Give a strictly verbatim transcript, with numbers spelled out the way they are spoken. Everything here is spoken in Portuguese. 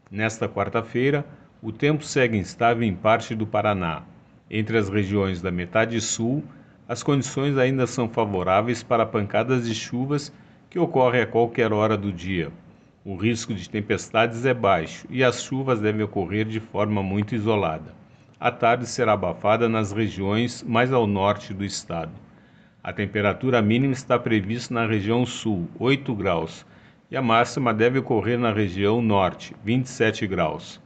Nesta quarta-feira, o tempo segue instável em parte do Paraná. Entre as regiões da metade sul, as condições ainda são favoráveis para pancadas de chuvas que ocorrem a qualquer hora do dia. O risco de tempestades é baixo e as chuvas devem ocorrer de forma muito isolada. A tarde será abafada nas regiões mais ao norte do estado. A temperatura mínima está prevista na região sul, oito graus, e a máxima deve ocorrer na região norte, vinte e sete graus.